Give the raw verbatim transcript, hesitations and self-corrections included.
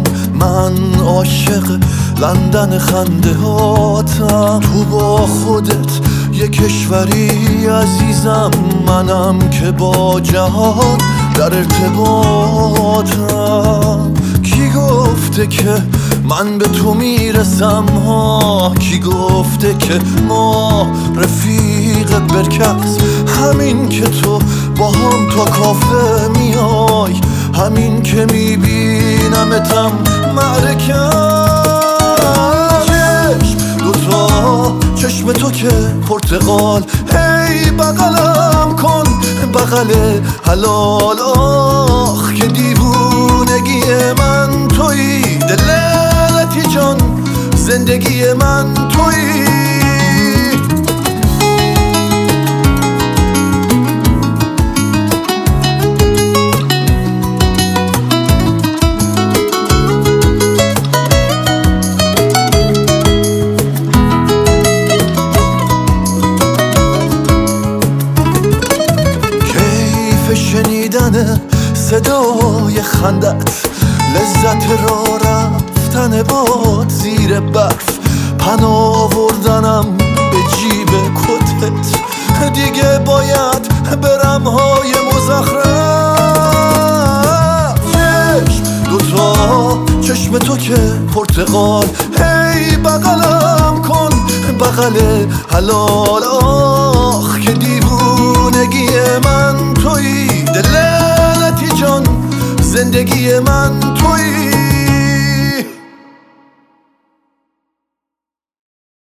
من عاشق لندن خنده هاتم. تو با خودت یه کشوری عزیزم، منم که با جهان در ارتباطم. کی گفته که من به تو میرسم ها؟ کی گفته که ما رفیق برکس؟ همین که تو با هم تا کافه میای، همین که میبینمتم معرکم. چشم دوتا چشم تو که پرتقال، هی بغلم کن بغل حلال. آخ که دیوونگی من تویی، دلتی جان زندگی من تویی. شنیدن صدای خندت، لذت را رفتن باد زیر برف، پناه آوردنم به جیب کتت. دیگه باید برم های مزخرف. چشم دوتا چشم تو که پرتقال، هی بغلم کن بغل حلال. آخ که دیوونگی من تویی، دلتی جان زندگی من